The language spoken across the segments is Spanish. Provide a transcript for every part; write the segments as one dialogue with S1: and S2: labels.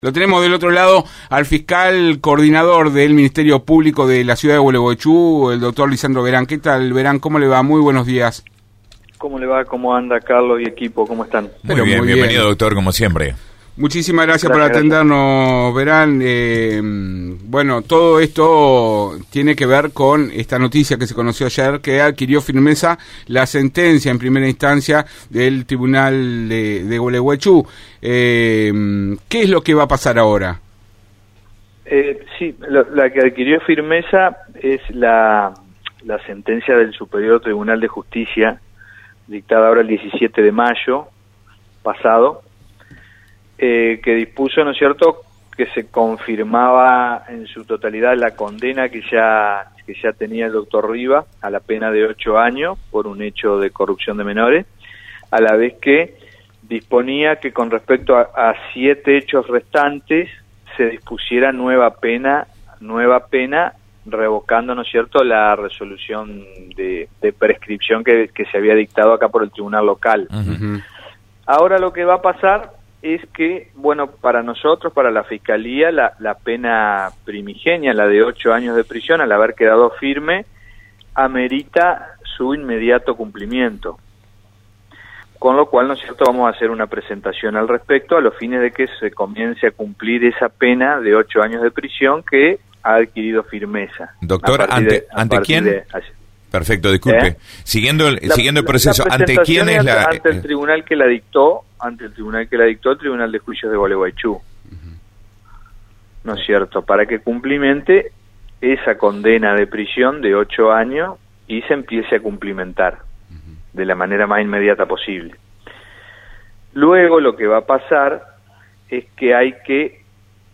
S1: Lo tenemos del otro lado al fiscal coordinador del Ministerio Público de la ciudad de Gualeguaychú, el doctor Lisandro Verán. ¿Qué tal, Verán? ¿Cómo le va? Muy buenos días.
S2: ¿Cómo le va? ¿Cómo anda, Carlos y equipo? ¿Cómo están?
S3: Muy bien, bienvenido, doctor, como siempre.
S1: Muchísimas gracias por atendernos, Verán. Bueno, todo esto tiene que ver con esta noticia que se conoció ayer, que adquirió firmeza la sentencia en primera instancia del Tribunal de Gualeguaychú. ¿Qué es lo que va a pasar ahora?
S2: Sí, la que adquirió firmeza es la sentencia del Superior Tribunal de Justicia, dictada ahora el 17 de mayo pasado, que dispuso, ¿no es cierto?, que se confirmaba en su totalidad la condena que ya tenía el doctor Riva a la pena de 8 años por un hecho de corrupción de menores, a la vez que disponía que con respecto a 7 hechos restantes se dispusiera nueva pena, revocando, ¿no es cierto?, la resolución de prescripción que se había dictado acá por el tribunal local.
S1: Uh-huh.
S2: Ahora lo que va a pasar es que, bueno, para nosotros, para la Fiscalía, la pena primigenia, la de 8 años de prisión, al haber quedado firme, amerita su inmediato cumplimiento. Con lo cual, ¿no es cierto?, vamos a hacer una presentación al respecto a los fines de que se comience a cumplir esa pena de 8 años de prisión que ha adquirido firmeza.
S3: Doctor, ¿ante quién? Perfecto, disculpe. Siguiendo el proceso, ¿ante quién es la...?
S2: Ante el tribunal que la dictó, el Tribunal de Juicios de Gualeguaychú. ¿No es cierto? Para que cumplimente esa condena de prisión de 8 años y se empiece a cumplimentar de la manera más inmediata posible. Luego lo que va a pasar es que hay que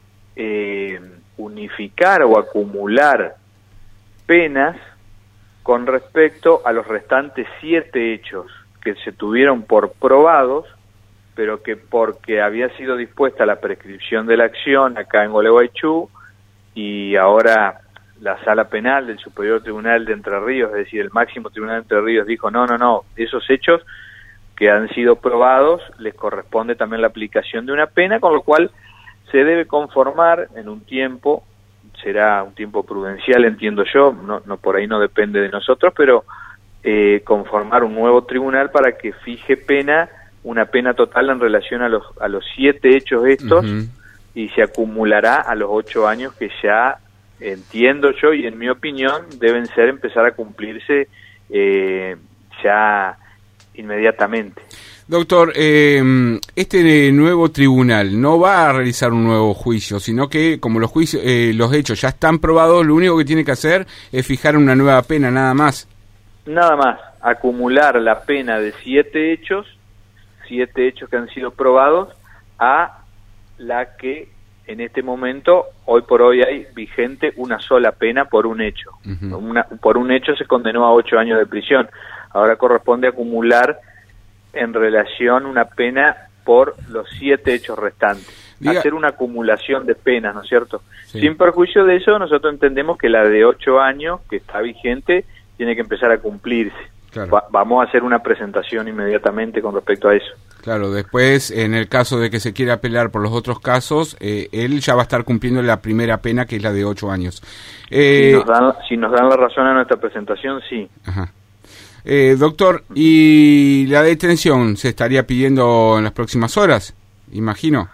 S2: unificar o acumular penas con respecto a los restantes 7 hechos que se tuvieron por probados, pero que porque había sido dispuesta la prescripción de la acción acá en Gualeguaychú y ahora la Sala Penal del Superior Tribunal de Entre Ríos, es decir, el máximo tribunal de Entre Ríos dijo no, esos hechos que han sido probados les corresponde también la aplicación de una pena, con lo cual se debe conformar en un tiempo, será un tiempo prudencial, entiendo yo, no por ahí no depende de nosotros, pero conformar un nuevo tribunal para que fije una pena total en relación a los 7 hechos estos, uh-huh, y se acumulará a los 8 años que ya entiendo yo y en mi opinión deben empezar a cumplirse ya inmediatamente.
S1: Doctor, este nuevo tribunal no va a realizar un nuevo juicio, sino que como los hechos ya están probados, lo único que tiene que hacer es fijar una nueva pena, nada más. Nada más,
S2: acumular la pena de 7 hechos que han sido probados a la que en este momento, hoy por hoy, hay vigente una sola pena por un hecho. Uh-huh. Por un hecho se condenó a 8 años de prisión. Ahora corresponde acumular en relación una pena por los 7 hechos restantes. Hacer una acumulación de penas, ¿no es cierto? Sí. Sin perjuicio de eso, nosotros entendemos que la de 8 años, que está vigente, tiene que empezar a cumplirse. Claro. Vamos a hacer una presentación inmediatamente con respecto a eso. Claro, después, en el caso de que se quiera apelar por los otros casos, él ya va a estar cumpliendo la primera pena, que es la de 8 años. Si nos dan la razón a nuestra presentación, sí. Ajá. Doctor, ¿y la detención se estaría pidiendo en las próximas horas? Imagino.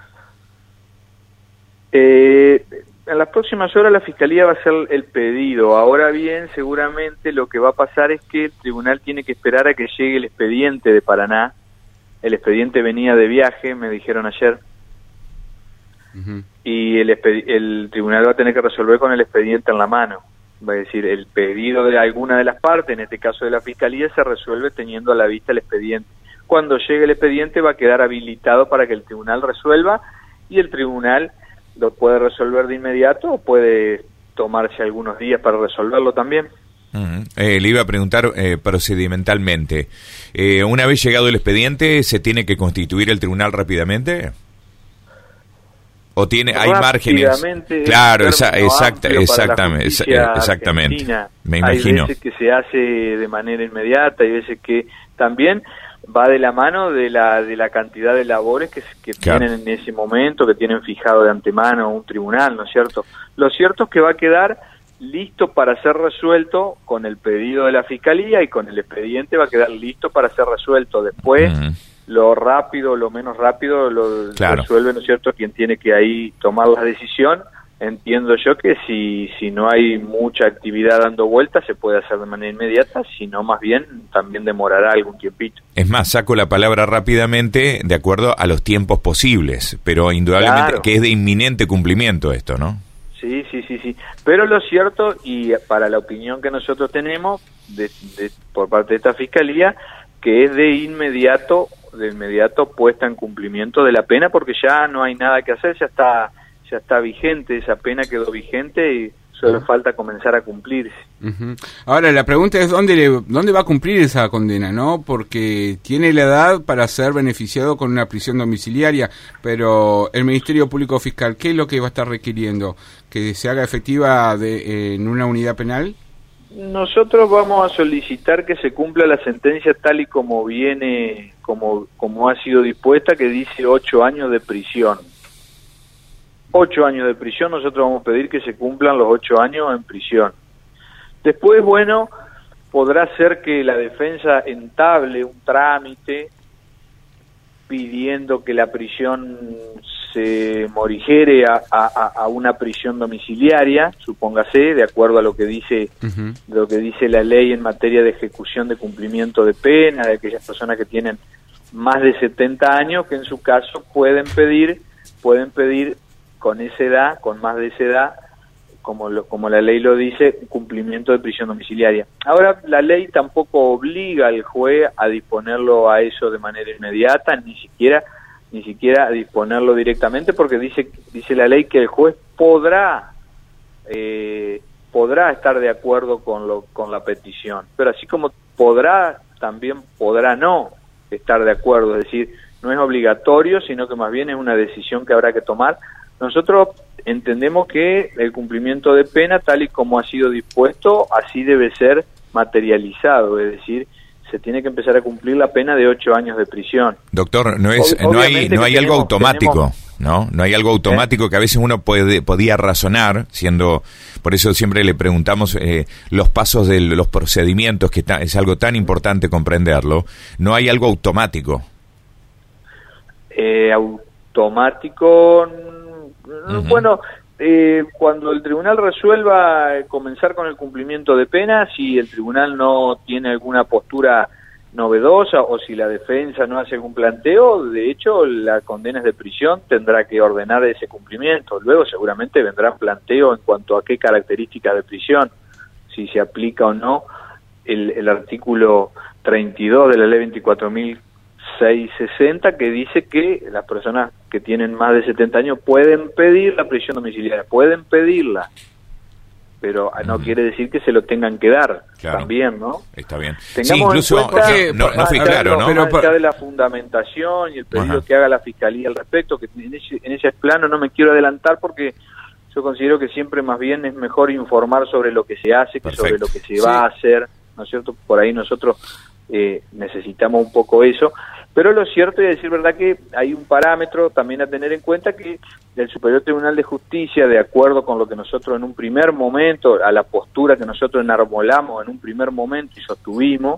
S2: En las próximas horas la Fiscalía va a hacer el pedido. Ahora bien, seguramente lo que va a pasar es que el tribunal tiene que esperar a que llegue el expediente de Paraná. El expediente venía de viaje, me dijeron ayer. Uh-huh. Y el tribunal va a tener que resolver con el expediente en la mano. Va a decir, el pedido de alguna de las partes, en este caso de la Fiscalía, se resuelve teniendo a la vista el expediente. Cuando llegue el expediente va a quedar habilitado para que el tribunal resuelva, y el tribunal lo puede resolver de inmediato o puede tomarse algunos días para resolverlo también.
S3: Uh-huh. Le iba a preguntar procedimentalmente, una vez llegado el expediente, ¿se tiene que constituir el tribunal rápidamente? ¿O hay márgenes? Claro, exactamente. Me imagino.
S2: Hay veces que se hace de manera inmediata, hay veces que también va de la mano de la cantidad de labores que
S3: Claro.
S2: tienen en ese momento, que tienen fijado de antemano un tribunal, ¿no es cierto? Lo cierto es que va a quedar listo para ser resuelto con el pedido de la Fiscalía, y con el expediente va a quedar listo para ser resuelto. Después, lo rápido, lo menos rápido, lo
S3: Claro.
S2: resuelve, ¿no es cierto?, quien tiene que ahí tomar la decisión. Entiendo yo que si no hay mucha actividad dando vueltas, se puede hacer de manera inmediata, si no, más bien, también demorará algún tiempito.
S3: Es más, saco la palabra rápidamente de acuerdo a los tiempos posibles, pero indudablemente
S2: Claro.
S3: que es de inminente cumplimiento esto, ¿no?
S2: Sí. Pero lo cierto, y para la opinión que nosotros tenemos por parte de esta Fiscalía, que es de inmediato puesta en cumplimiento de la pena, porque ya no hay nada que hacer, ya está vigente, esa pena quedó vigente y solo falta comenzar a cumplirse.
S1: Ujú. Ahora, la pregunta es dónde va a cumplir esa condena, ¿no? Porque tiene la edad para ser beneficiado con una prisión domiciliaria, pero el Ministerio Público Fiscal, ¿qué es lo que va a estar requiriendo? ¿Que se haga efectiva en una unidad penal?
S2: Nosotros vamos a solicitar que se cumpla la sentencia tal y como viene, como ha sido dispuesta, que dice 8 años de prisión. 8 años de prisión, nosotros vamos a pedir que se cumplan los 8 años en prisión. Después, bueno, podrá ser que la defensa entable un trámite pidiendo que la prisión se morigere a una prisión domiciliaria, supóngase, de acuerdo a lo que dice la ley en materia de ejecución de cumplimiento de pena, de aquellas personas que tienen más de 70 años, que en su caso pueden pedir con esa edad, con más de esa edad, como la ley lo dice, cumplimiento de prisión domiciliaria. Ahora, la ley tampoco obliga al juez a disponerlo a eso de manera inmediata, ni siquiera a disponerlo directamente, porque dice la ley que el juez podrá estar de acuerdo con la petición, pero así como podrá, también podrá no estar de acuerdo, es decir, no es obligatorio, sino que más bien es una decisión que habrá que tomar. Nosotros entendemos que el cumplimiento de pena, tal y como ha sido dispuesto, así debe ser materializado, es decir, se tiene que empezar a cumplir la pena de 8 años de prisión.
S3: Doctor, no hay algo automático, ¿no? No hay algo automático que a veces uno podía razonar, por eso siempre le preguntamos los pasos de los procedimientos, que es algo tan importante comprenderlo. No hay algo automático.
S2: Automático, bueno, cuando el tribunal resuelva comenzar con el cumplimiento de pena, si el tribunal no tiene alguna postura novedosa o si la defensa no hace algún planteo, de hecho la condena es de prisión, tendrá que ordenar ese cumplimiento. Luego seguramente vendrán planteos en cuanto a qué características de prisión, si se aplica o no el artículo 32 de la ley 24.660, que dice que las personas que tienen más de 70 años pueden pedir la prisión domiciliaria, pueden pedirla, pero no quiere decir que se lo tengan que dar. Claro. También, ¿no?
S3: Está bien.
S2: Tengamos
S3: incluso
S2: en cuenta,
S3: no fue claro, ¿no?
S2: Más allá de la fundamentación y el pedido que haga la Fiscalía al respecto, que en ese plano no me quiero adelantar porque yo considero que siempre más bien es mejor informar sobre lo que se hace que sobre lo que se va a hacer, ¿no es cierto? Por ahí nosotros necesitamos un poco eso, pero lo cierto es decir verdad que hay un parámetro también a tener en cuenta, que el Superior Tribunal de Justicia, de acuerdo con lo que nosotros en un primer momento, a la postura que nosotros enarbolamos en un primer momento y sostuvimos,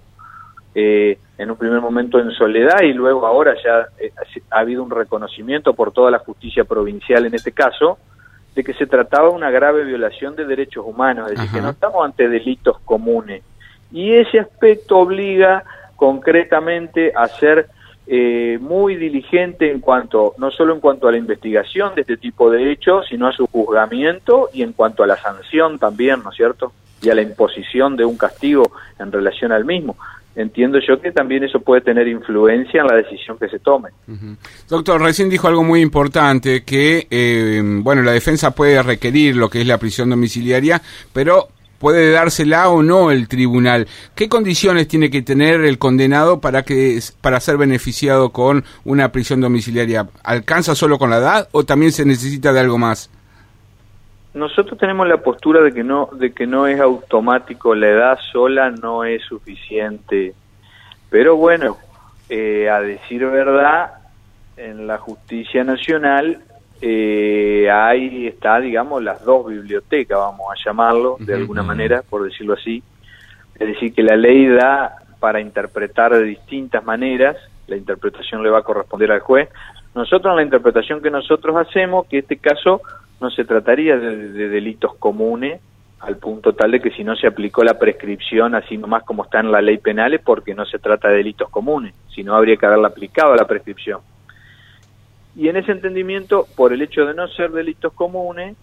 S2: en un primer momento en soledad, y luego ahora ya ha habido un reconocimiento por toda la justicia provincial en este caso, de que se trataba de una grave violación de derechos humanos, es decir, que no estamos ante delitos comunes. Y ese aspecto obliga concretamente a ser muy diligente no solo en cuanto a la investigación de este tipo de hechos, sino a su juzgamiento y en cuanto a la sanción también, ¿no es cierto? Y a la imposición de un castigo en relación al mismo. Entiendo yo que también eso puede tener influencia en la decisión que se tome.
S1: Doctor, recién dijo algo muy importante, que la defensa puede requerir lo que es la prisión domiciliaria, pero puede dársela o no el tribunal. ¿Qué condiciones tiene que tener el condenado para ser beneficiado con una prisión domiciliaria? ¿Alcanza solo con la edad o también se necesita de algo más?
S2: Nosotros tenemos la postura de que no es automático, la edad sola no es suficiente. Pero bueno, a decir verdad, en la justicia nacional ahí está, digamos, las dos bibliotecas, vamos a llamarlo, de alguna manera, por decirlo así. Es decir, que la ley da para interpretar de distintas maneras, la interpretación le va a corresponder al juez. Nosotros, en la interpretación que nosotros hacemos, que este caso no se trataría de delitos comunes, al punto tal de que si no se aplicó la prescripción así nomás como está en la ley penal, es porque no se trata de delitos comunes, si no habría que haberla aplicado a la prescripción. Y en ese entendimiento, por el hecho de no ser delitos comunes,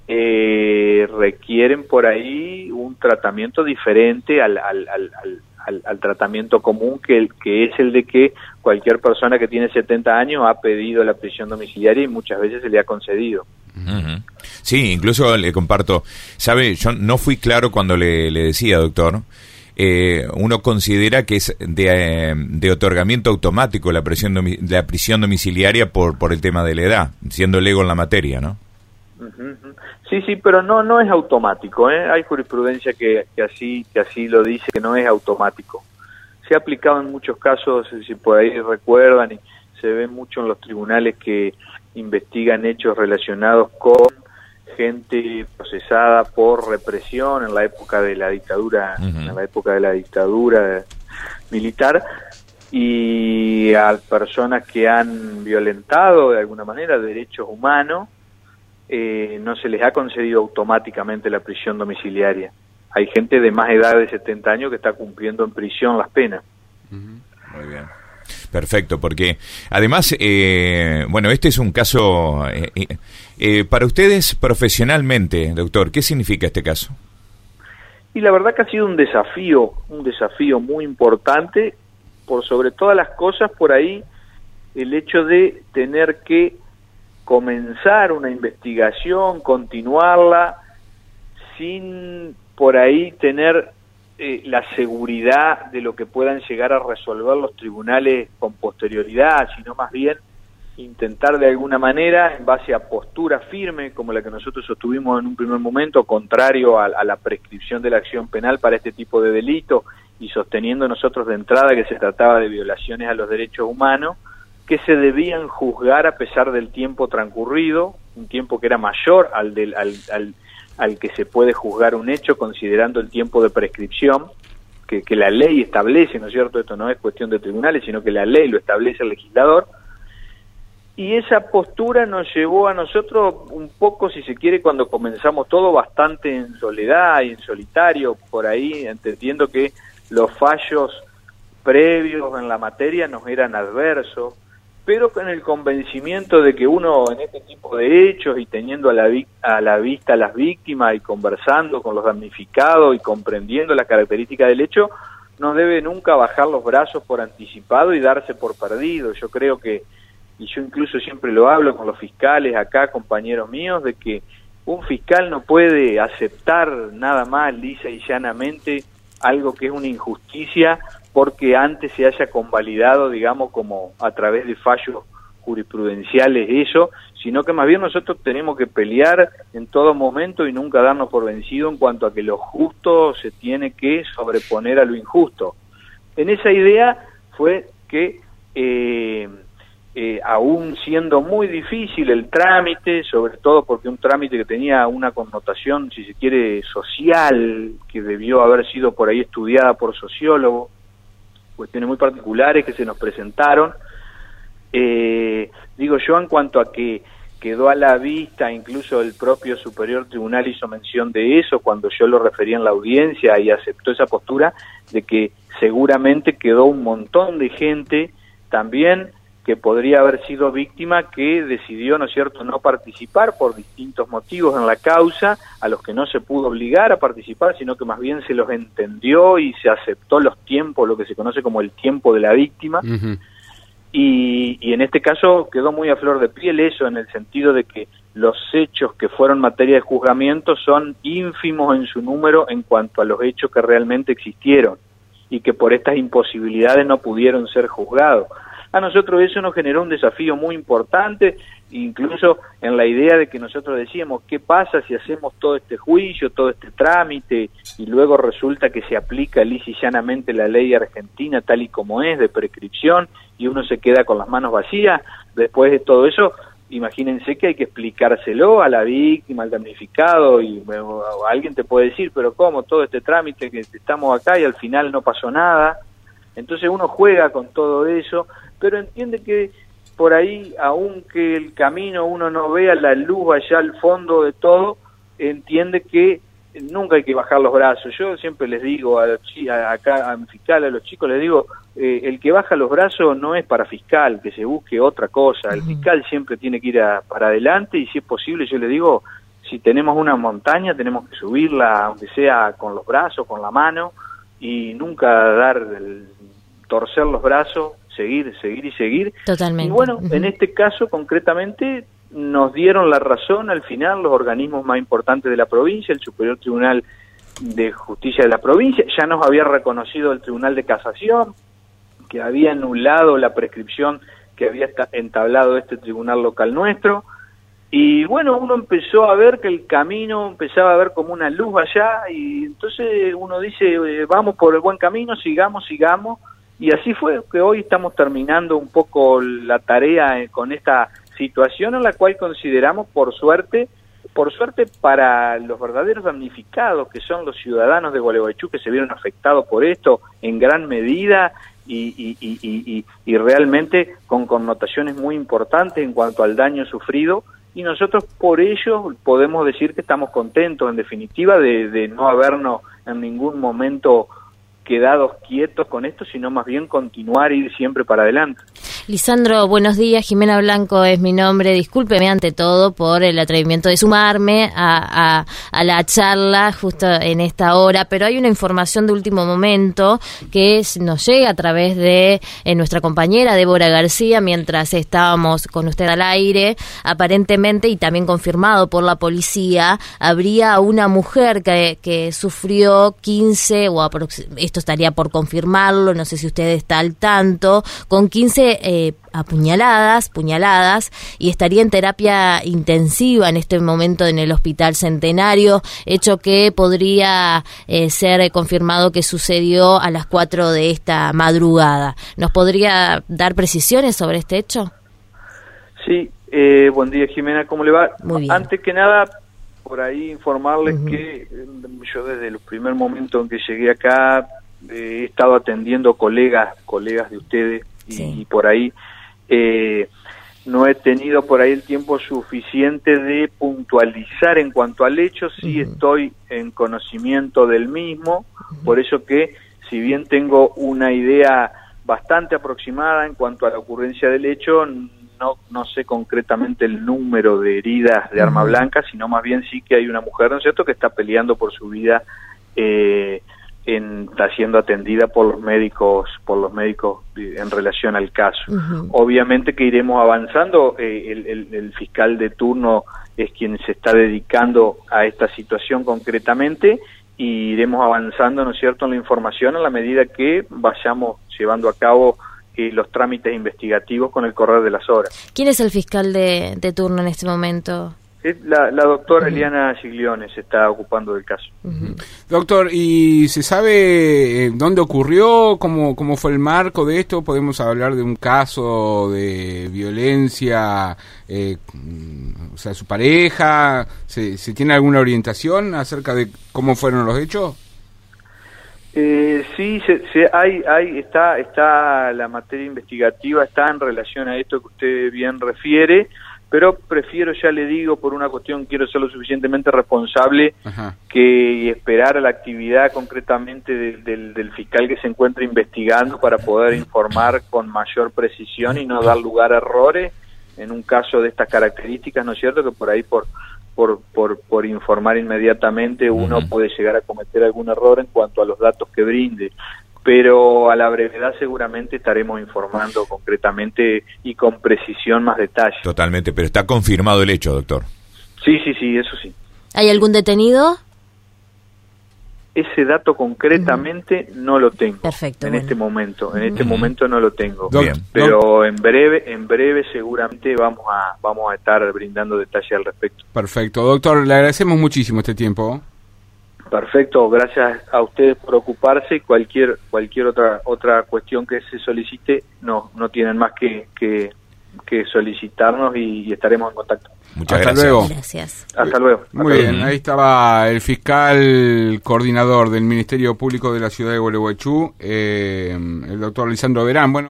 S2: requieren por ahí un tratamiento diferente al tratamiento común, que es el de que cualquier persona que tiene 70 años ha pedido la prisión domiciliaria y muchas veces se le ha concedido.
S3: Sí, incluso le comparto, sabe, yo no fui claro cuando le decía, doctor, uno considera que es de otorgamiento automático la prisión domiciliaria por el tema de la edad, siendo lego en la materia, ¿no?
S2: Sí, pero no es automático, ¿eh? Hay jurisprudencia que así lo dice, que no es automático. Se ha aplicado en muchos casos, si por ahí recuerdan, y se ve mucho en los tribunales que investigan hechos relacionados con gente procesada por represión en la época de la dictadura, en la época de la dictadura militar, y a personas que han violentado de alguna manera derechos humanos. No se les ha concedido automáticamente la prisión domiciliaria. Hay gente de más edad de 70 años que está cumpliendo en prisión las penas.
S3: Muy bien. Perfecto, porque además, bueno, este es un caso, para ustedes profesionalmente, doctor, ¿qué significa este caso?
S2: Y la verdad que ha sido un desafío muy importante, por sobre todas las cosas, por ahí, el hecho de tener que comenzar una investigación, continuarla, sin por ahí tener la seguridad de lo que puedan llegar a resolver los tribunales con posterioridad, sino más bien intentar de alguna manera, en base a postura firme, como la que nosotros sostuvimos en un primer momento, contrario a la prescripción de la acción penal para este tipo de delitos, y sosteniendo nosotros de entrada que se trataba de violaciones a los derechos humanos, que se debían juzgar a pesar del tiempo transcurrido, un tiempo que era mayor al que se puede juzgar un hecho, considerando el tiempo de prescripción, que la ley establece, ¿no es cierto? Esto no es cuestión de tribunales, sino que la ley lo establece el legislador. Y esa postura nos llevó a nosotros un poco, si se quiere, cuando comenzamos todo, bastante en soledad y en solitario, por ahí, entendiendo que los fallos previos en la materia nos eran adversos, pero con el convencimiento de que uno en este tipo de hechos y teniendo a la vista a las víctimas y conversando con los damnificados y comprendiendo las características del hecho, no debe nunca bajar los brazos por anticipado y darse por perdido. Yo creo que, y yo incluso siempre lo hablo con los fiscales acá, compañeros míos, de que un fiscal no puede aceptar nada más lisa y llanamente algo que es una injusticia porque antes se haya convalidado, digamos, como a través de fallos jurisprudenciales eso, sino que más bien nosotros tenemos que pelear en todo momento y nunca darnos por vencido en cuanto a que lo justo se tiene que sobreponer a lo injusto. En esa idea fue que, aún siendo muy difícil el trámite, sobre todo porque un trámite que tenía una connotación, si se quiere, social, que debió haber sido por ahí estudiada por sociólogos, cuestiones muy particulares que se nos presentaron, digo yo, en cuanto a que quedó a la vista, incluso el propio Superior Tribunal hizo mención de eso cuando yo lo refería en la audiencia y aceptó esa postura, de que seguramente quedó un montón de gente también que podría haber sido víctima, que decidió, ¿no es cierto?, no participar por distintos motivos en la causa, a los que no se pudo obligar a participar, sino que más bien se los entendió y se aceptó los tiempos, lo que se conoce como el tiempo de la víctima. Y en este caso quedó muy a flor de piel eso, en el sentido de que los hechos que fueron materia de juzgamiento son ínfimos en su número en cuanto a los hechos que realmente existieron y que por estas imposibilidades no pudieron ser juzgados. A nosotros eso nos generó un desafío muy importante, incluso en la idea de que nosotros decíamos, ¿qué pasa si hacemos todo este juicio, todo este trámite, y luego resulta que se aplica lisa y llanamente la ley argentina tal y como es, de prescripción, y uno se queda con las manos vacías? Después de todo eso, imagínense que hay que explicárselo a la víctima, al damnificado, y bueno, alguien te puede decir, pero ¿cómo? Todo este trámite que estamos acá y al final no pasó nada. Entonces uno juega con todo eso, pero entiende que por ahí, aunque el camino uno no vea la luz allá al fondo de todo, entiende que nunca hay que bajar los brazos. Yo siempre les digo acá a mi fiscal, a los chicos, les digo, el que baja los brazos no es para fiscal, que se busque otra cosa. El fiscal siempre tiene que ir para adelante, y si es posible, yo les digo, si tenemos una montaña, tenemos que subirla, aunque sea con los brazos, con la mano, y nunca torcer los brazos, seguir y seguir.
S4: Totalmente.
S2: Y bueno, en este caso concretamente nos dieron la razón al final los organismos más importantes de la provincia, el Superior Tribunal de Justicia de la provincia, ya nos había reconocido el Tribunal de Casación, que había anulado la prescripción que había entablado este tribunal local nuestro, y bueno, uno empezó a ver que el camino empezaba a ver como una luz allá, y entonces uno dice, vamos por el buen camino, sigamos, y así fue que hoy estamos terminando un poco la tarea con esta situación, en la cual consideramos, por suerte para los verdaderos damnificados, que son los ciudadanos de Gualeguaychú, que se vieron afectados por esto en gran medida, y realmente con connotaciones muy importantes en cuanto al daño sufrido, y nosotros por ello podemos decir que estamos contentos, en definitiva, de no habernos en ningún momento quedados quietos con esto, sino más bien continuar y ir siempre para adelante.
S4: Lisandro, buenos días. Jimena Blanco es mi nombre. Discúlpeme ante todo por el atrevimiento de sumarme a la charla justo en esta hora, pero hay una información de último momento que nos llega a través de nuestra compañera Débora García mientras estábamos con usted al aire. Aparentemente, y también confirmado por la policía, habría una mujer que sufrió 15, o esto estaría por confirmarlo, no sé si usted está al tanto, con 15 puñaladas, y estaría en terapia intensiva en este momento en el Hospital Centenario, hecho que podría ser confirmado que sucedió a las 4 de esta madrugada. ¿Nos podría dar precisiones sobre este hecho?
S2: Sí, buen día, Jimena, ¿cómo le va?
S4: Muy bien.
S2: Antes que nada, por ahí informarles que yo desde el primer momento en que llegué acá he estado atendiendo colegas de ustedes, y por ahí no he tenido por ahí el tiempo suficiente de puntualizar en cuanto al hecho. Sí estoy en conocimiento del mismo, por eso que si bien tengo una idea bastante aproximada en cuanto a la ocurrencia del hecho, no sé concretamente el número de heridas de arma blanca, sino más bien sí que hay una mujer, ¿no es cierto?, que está peleando por su vida, está siendo atendida por los médicos en relación al caso. Obviamente que iremos avanzando, el fiscal de turno es quien se está dedicando a esta situación concretamente, y iremos avanzando, ¿no es cierto?, en la información a la medida que vayamos llevando a cabo los trámites investigativos con el correr de las horas.
S4: ¿Quién es el fiscal de turno en este momento?
S2: La doctora Eliana Giglione se está ocupando del caso.
S1: Doctor, ¿y se sabe dónde ocurrió? ¿Cómo fue el marco de esto? ¿Podemos hablar de un caso de violencia, o sea, su pareja? ¿Se tiene alguna orientación acerca de cómo fueron los hechos?
S2: Sí, está la materia investigativa, está en relación a esto que usted bien refiere, pero prefiero, ya le digo, por una cuestión, quiero ser lo suficientemente responsable que esperar a la actividad concretamente del fiscal que se encuentra investigando para poder informar con mayor precisión y no dar lugar a errores en un caso de estas características, ¿no es cierto?, que por ahí por informar inmediatamente uno puede llegar a cometer algún error en cuanto a los datos que brinde, pero a la brevedad seguramente estaremos informando concretamente y con precisión más detalles.
S3: Totalmente, pero está confirmado el hecho, doctor.
S2: Sí, eso sí.
S4: ¿Hay algún detenido?
S2: ese dato concretamente no lo tengo.
S4: Perfecto,
S2: en
S4: bueno.
S2: este momento. En este momento no lo tengo.
S3: Bien.
S2: Pero en breve seguramente vamos a estar brindando detalles al respecto.
S1: Perfecto. Doctor, le agradecemos muchísimo este tiempo.
S2: Perfecto, gracias a ustedes por ocuparse y cualquier otra cuestión que se solicite, no tienen más que solicitarnos y estaremos en contacto.
S3: Muchas
S1: Hasta
S3: gracias.
S1: luego.
S4: Gracias.
S2: Hasta luego.
S1: Muy
S2: Hasta
S1: bien,
S2: luego.
S1: ahí estaba el fiscal coordinador del Ministerio Público de la Ciudad de Gualeguaychú, el doctor Lisandro Verán. Bueno.